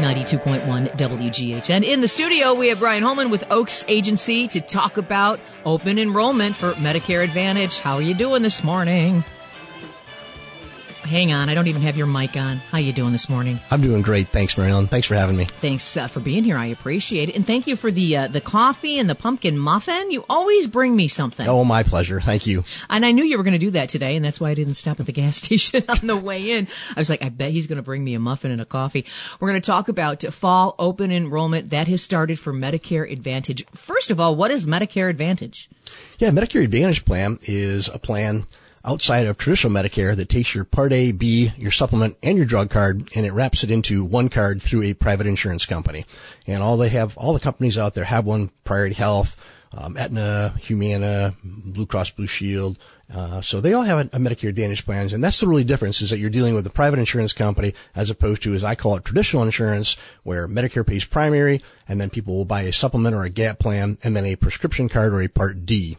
92.1 WGHN. In the studio, we have Brian Holman with Oaks Agency to talk about open enrollment for Medicare Advantage. How are you doing this morning? Hang on, I don't even have your mic on. How you doing this morning? I'm doing great. Thanks, Marilyn. Thanks for having me. Thanks for being here. I appreciate it. And thank you for the coffee and the pumpkin muffin. You always bring me something. Oh, my pleasure. Thank you. And I knew you were going to do that today, and that's why I didn't stop at the gas station on the way in. I was like, I bet he's going to bring me a muffin and a coffee. We're going to talk about fall open enrollment. That has started for Medicare Advantage. First of all, what is Medicare Advantage? Yeah, Medicare Advantage plan is a plan outside of traditional Medicare that takes your Part A, B, your supplement, and your drug card, and it wraps it into one card through a private insurance company. And all the companies out there have one: Priority Health, Aetna, Humana, Blue Cross Blue Shield. So they all have a Medicare Advantage plans, and that's the really difference, is that you're dealing with a private insurance company as opposed to, as I call it, traditional insurance, where Medicare pays primary, and then people will buy a supplement or a gap plan, and then a prescription card or a Part D.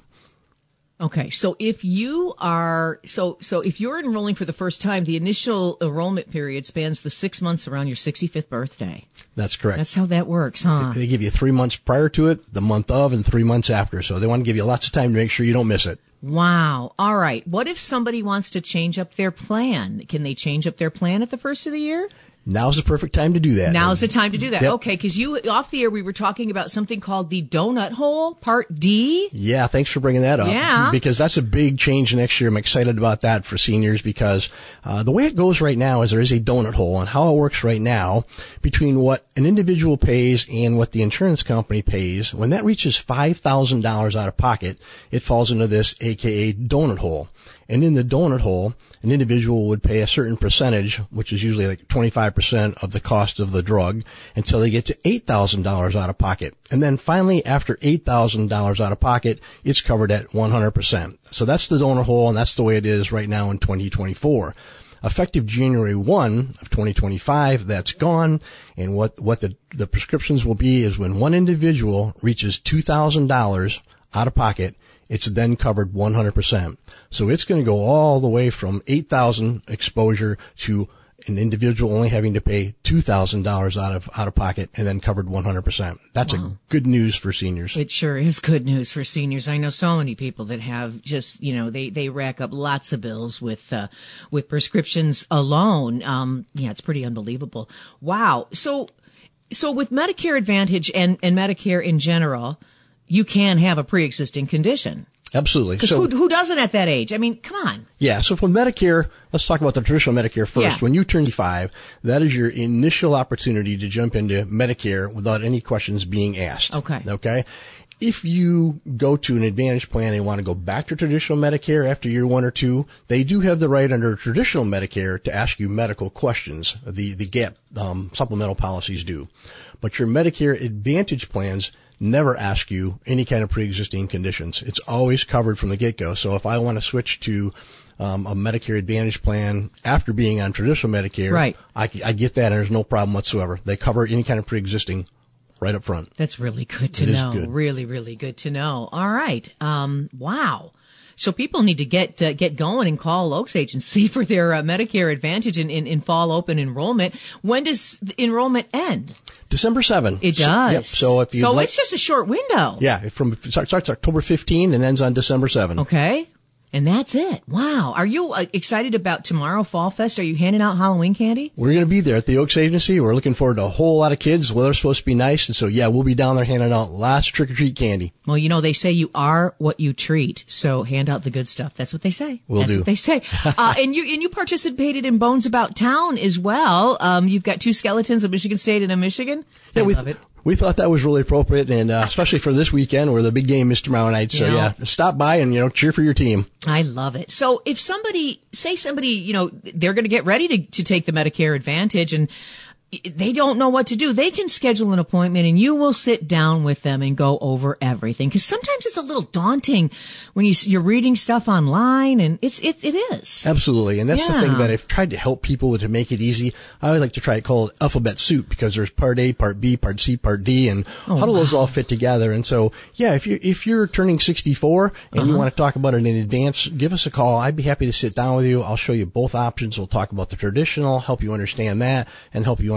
Okay, so if you are if you're enrolling for the first time, the initial enrollment period spans the 6 months around your 65th birthday. That's correct. That's how that works, huh? They give you 3 months prior to it, the month of, and 3 months after. So they want to give you lots of time to make sure you don't miss it. Wow. All right. What if somebody wants to change up their plan? Can they change up their plan at the first of the year? Now's the perfect time to do that. Now's the time to do that. Yep. Okay, because off the air, we were talking about something called the donut hole, Part D. Yeah, thanks for bringing that up. Yeah. Because that's a big change next year. I'm excited about that for seniors because the way it goes right now is there is a donut hole, and how it works right now between what an individual pays and what the insurance company pays. When that reaches $5,000 out of pocket, it falls into this AKA donut hole. And in the donut hole, an individual would pay a certain percentage, which is usually like 25% of the cost of the drug, until they get to $8,000 out of pocket. And then finally, after $8,000 out of pocket, it's covered at 100%. So that's the donut hole, and that's the way it is right now in 2024. Effective January 1 of 2025, that's gone. And what the prescriptions will be is when one individual reaches $2,000 out of pocket, it's then covered 100%. So it's going to go all the way from $8,000 exposure to an individual only having to pay $2,000 out of pocket and then covered 100%. That's a good news for seniors. It sure is good news for seniors. I know so many people that have just, they rack up lots of bills with prescriptions alone. It's pretty unbelievable. Wow. So with Medicare Advantage and Medicare in general, you can have a pre-existing condition. Absolutely. Because who doesn't at that age? I mean, come on. Yeah. So for Medicare, let's talk about the traditional Medicare first. Yeah. When you turn 55, that is your initial opportunity to jump into Medicare without any questions being asked. Okay. If you go to an Advantage plan and want to go back to traditional Medicare after year 1 or 2, they do have the right under traditional Medicare to ask you medical questions. The GAP supplemental policies do. But your Medicare Advantage plans never ask you any kind of pre-existing conditions. It's always covered from the get-go. So if I want to switch to a Medicare Advantage plan after being on traditional Medicare, right, I get that, and there's no problem whatsoever. They cover any kind of pre-existing right up front. That's really good to know. It is good. Really, really good to know. All right. Wow. So people need to get going and call Oaks Agency for their Medicare Advantage in fall open enrollment. When does the enrollment end? December 7. It does. Yep. So it's just a short window. Yeah. It starts October 15 and ends on December 7. Okay. And that's it. Wow. Are you excited about tomorrow, Fall Fest? Are you handing out Halloween candy? We're going to be there at the Oaks Agency. We're looking forward to a whole lot of kids. The weather's supposed to be nice. And so, yeah, we'll be down there handing out lots of trick-or-treat candy. Well, they say you are what you treat. So hand out the good stuff. That's what they say. That's what they say. And you participated in Bones About Town as well. You've got 2 skeletons, a Michigan State and a Michigan. I love it. We thought that was really appropriate, and especially for this weekend where the big game is tomorrow night. So, stop by and, cheer for your team. I love it. So if somebody, they're going to get ready to take the Medicare Advantage and they don't know what to do, they can schedule an appointment and you will sit down with them and go over everything. Because sometimes it's a little daunting when you're reading stuff online, and it is. Absolutely. And that's the thing that I've tried to help people with, to make it easy. I always like to call it alphabet soup, because there's Part A, Part B, Part C, Part D, and how do those all fit together? And so, if you're turning 64 and you want to talk about it in advance, give us a call. I'd be happy to sit down with you. I'll show you both options. We'll talk about the traditional, help you understand that, and help you understand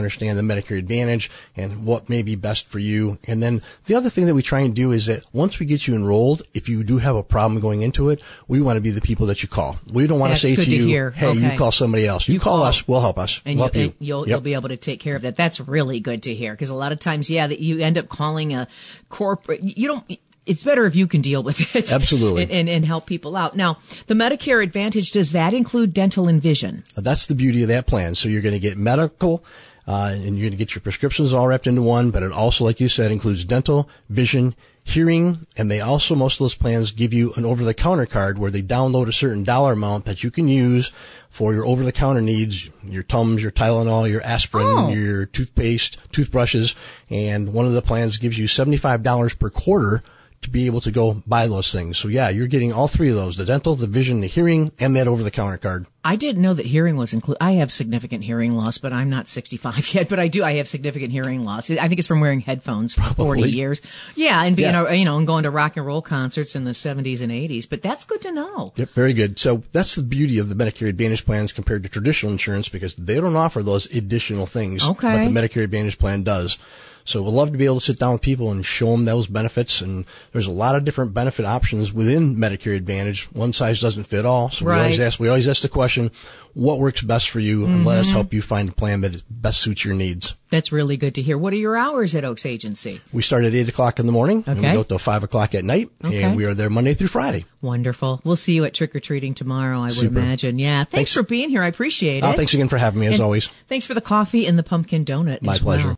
understand the Medicare Advantage and what may be best for you. And then the other thing that we try and do is that once we get you enrolled, if you do have a problem going into it, we want to be the people that you call. We don't want to say to you, hey, okay, you call somebody else. You call us, we'll help us. And we'll help you'll be able to take care of that. That's really good to hear, because a lot of times, that you end up calling a corporate. It's better if you can deal with it. Absolutely. And help people out. Now, the Medicare Advantage, does that include dental and vision? That's the beauty of that plan. So you're going to get medical, and you're going to get your prescriptions all wrapped into one, but it also, like you said, includes dental, vision, hearing, and they also, most of those plans give you an over-the-counter card where they download a certain dollar amount that you can use for your over-the-counter needs, your Tums, your Tylenol, your aspirin, your toothpaste, toothbrushes, and one of the plans gives you $75 per quarter to be able to go buy those things. So you're getting all three of those, the dental, the vision, the hearing, and that over-the-counter card. I didn't know that hearing was included. I have significant hearing loss, but I'm not 65 yet, but I have significant hearing loss. I think it's from wearing headphones for 40 years. Yeah, and being, and going to rock and roll concerts in the 70s and 80s, but that's good to know. Yep, very good. So that's the beauty of the Medicare Advantage plans compared to traditional insurance, because they don't offer those additional things. Okay. But the Medicare Advantage plan does. So we'd love to be able to sit down with people and show them those benefits. And there's a lot of different benefit options within Medicare Advantage. One size doesn't fit all. So right. we always ask the question, what works best for you? And let us help you find a plan that best suits your needs. That's really good to hear. What are your hours at Oaks Agency? We start at 8 o'clock in the morning, and we go till 5 o'clock at night, and we are there Monday through Friday. Wonderful. We'll see you at trick-or-treating tomorrow, I would imagine. Yeah. Thanks for being here. I appreciate it. Thanks again for having me, as always. Thanks for the coffee and the pumpkin donut. My pleasure. Well.